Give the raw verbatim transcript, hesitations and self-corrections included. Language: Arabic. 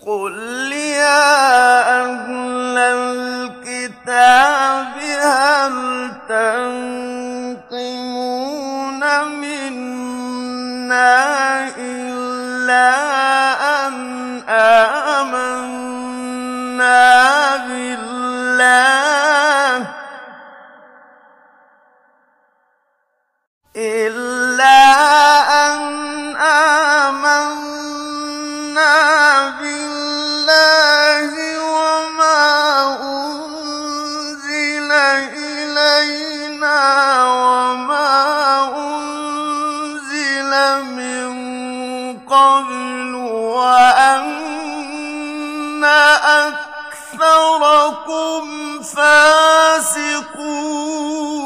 قُلْ يَا أَهْلَ الْكِتَابِ هَلْ تَنقِمُونَ مِنَّا إِلَّا أَنْ آمَنَّا بِاللَّهِ إِلَّا أَنْ آمَنَّا بِاللَّهِ وَمَا أُنزِلَ إِلَيْنَا وَمَا أُنزِلَ مِن قَبْلُ وَأَنَّ أَكْثَرَكُمْ فَاسِقُونَ